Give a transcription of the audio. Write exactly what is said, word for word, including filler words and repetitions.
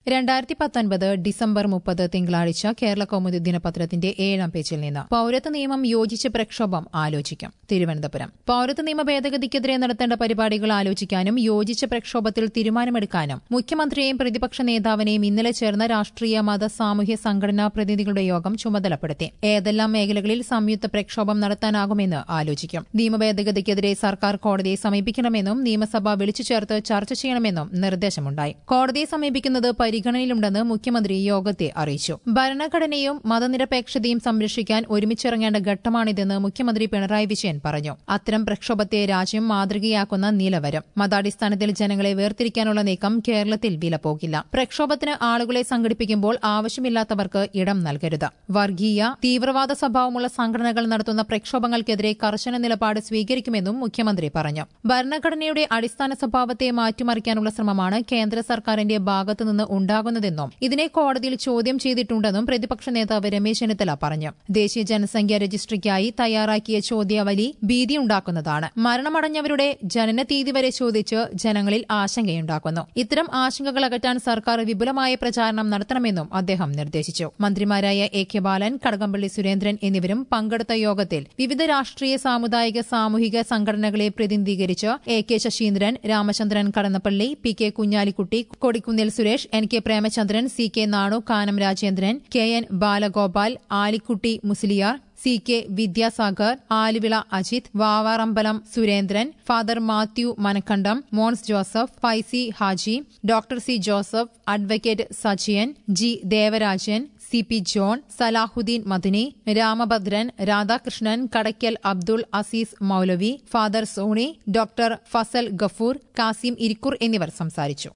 രണ്ടായിരത്തി പത്തൊൻപത് ഡിസംബർ മുപ്പത് തിങ്കളാഴ്ച കേരള കൗമുദി ദിനപത്രത്തിന്റെ ഏഴാം പേജിൽ നിന്ന് പൌരത്വ നിയമം യോജിച്ച പ്രക്ഷോഭം ആലോചിക്കും. തിരുവനന്തപുരം പൌരത്വ നിയമ ഭേദഗതിക്കെതിരെ നടത്തേണ്ട പരിപാടികൾ ആലോചിക്കാനും യോജിച്ച പ്രക്ഷോഭത്തിൽ തീരുമാനമെടുക്കാനും മുഖ്യമന്ത്രിയെയും പ്രതിപക്ഷ നേതാവിനെയും ഇന്നലെ ചേർന്ന രാഷ്ട്രീയ മത സാമൂഹ്യ സംഘടനാ പ്രതിനിധികളുടെ യോഗം ചുമതലപ്പെടുത്തി. ഏതെല്ലാം മേഖലകളിൽ സംയുക്ത പ്രക്ഷോഭം നടത്താനാകുമെന്ന് ആലോചിക്കും. നിയമ ഭേദഗതിക്കെതിരെ സർക്കാർ കോടതിയെ സമീപിക്കണമെന്നും നിയമസഭ വിളിച്ചു ചേർത്ത് ചർച്ച ചെയ്യണമെന്നും നിർദ്ദേശമുണ്ടായി. കോടതിയെ സമീപിക്കുന്നത് പരിഗണനയിലുണ്ടെന്ന് മുഖ്യമന്ത്രി യോഗത്തെ അറിയിച്ചു. ഭരണഘടനയും മതനിരപേക്ഷതയും സംരക്ഷിക്കാൻ ഒരുമിച്ചിറങ്ങേണ്ട ഘട്ടമാണിതെന്ന് മുഖ്യമന്ത്രി പിണറായി വിജയൻ പറഞ്ഞു. അത്തരം പ്രക്ഷോഭത്തെ രാജ്യം മാതൃകയാക്കുന്ന നിലവരും. മതാടിസ്ഥാനത്തിൽ ജനങ്ങളെ വേർതിരിക്കാനുള്ള നീക്കം കേരളത്തിൽ വിലപ്പോകില്ല. പ്രക്ഷോഭത്തിന് ആളുകളെ സംഘടിപ്പിക്കുമ്പോൾ ആവശ്യമില്ലാത്തവർക്ക് ഇടം നൽകരുത്. വർഗീയ തീവ്രവാദ സ്വഭാവമുള്ള സംഘടനകൾ നടത്തുന്ന പ്രക്ഷോഭങ്ങൾക്കെതിരെ കർശന നിലപാട് സ്വീകരിക്കുമെന്നും മുഖ്യമന്ത്രി പറഞ്ഞു. ഭരണഘടനയുടെ അടിസ്ഥാന സ്വഭാവത്തെ മാറ്റിമറിക്കാനുള്ള ശ്രമമാണ് കേന്ദ്ര സർക്കാരിന്റെ ഭാഗത്തുനിന്ന് ഉണ്ടാകുന്നതെന്നും ഇതിനെ കോടതിയിൽ ചോദ്യം ചെയ്തിട്ടുണ്ടെന്നും പ്രതിപക്ഷ നേതാവ് രമേശ് ചെന്നിത്തല പറഞ്ഞു. ദേശീയ ജനസംഖ്യാ രജിസ്ട്രിക്കായി തയ്യാറാക്കിയ ചോദ്യാവലി ഭീതിയുണ്ടാക്കുന്നതാണ്. മരണമടഞ്ഞവരുടെ ജനനതീയതി വരെ ചോദിച്ച് ജനങ്ങളിൽ ആശങ്കയുണ്ടാക്കുന്നു. ഇത്തരം ആശങ്കകൾ അകറ്റാൻ സർക്കാർ വിപുലമായ പ്രചാരണം നടത്തണമെന്നും അദ്ദേഹം നിർദ്ദേശിച്ചു. മന്ത്രിമാരായ എ കെ ബാലൻ, കടകംപള്ളി സുരേന്ദ്രൻ എന്നിവരും പങ്കെടുത്ത യോഗത്തിൽ വിവിധ രാഷ്ട്രീയ സാമുദായിക സാമൂഹിക സംഘടനകളെ പ്രതിനിധീകരിച്ച് A K Saseendran, Ramachandran Kadannappally, P K Kunhalikutty, Kodikunnil Suresh, N K Premachandran, C K Nanu, Kanam Rajendran, K N Balagopal, Alikutty Musliyar, C K Vidyasagar, Aluvila Ajith, Vavarambalam Surendran, father Mathew Manakkandam, Mons Joseph, Faizi Haji, doctor C Joseph, advocate Sajian, G Devarajan, C P John, Salahuddin Madani, Ramabhadran, Radhakrishnan, Kadakkal Abdul Aziz Moulavi, father Soni, doctor Fazal Gafoor, Kasim Irikkur എന്നിവർ സംസാരിച്ചു.